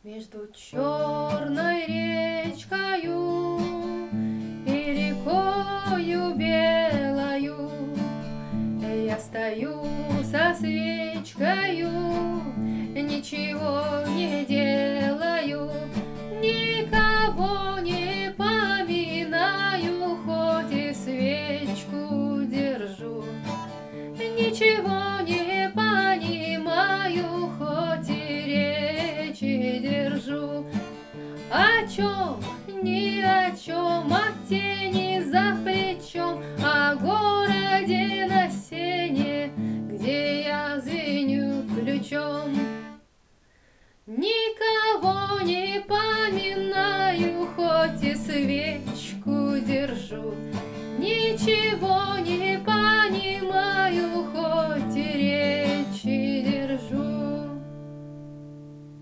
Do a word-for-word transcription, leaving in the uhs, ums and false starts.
Между черной речкою и рекою белою я стою со свечкою, ничего не делаю, никого не поминаю, хоть и свечку держу. Ничего не понимаю, хоть и речи держу. О чем, ни о чем, от тени за плечом, о городе на сене, где я звеню ключом. Никого не поминаю, хоть и свечку держу, ничего не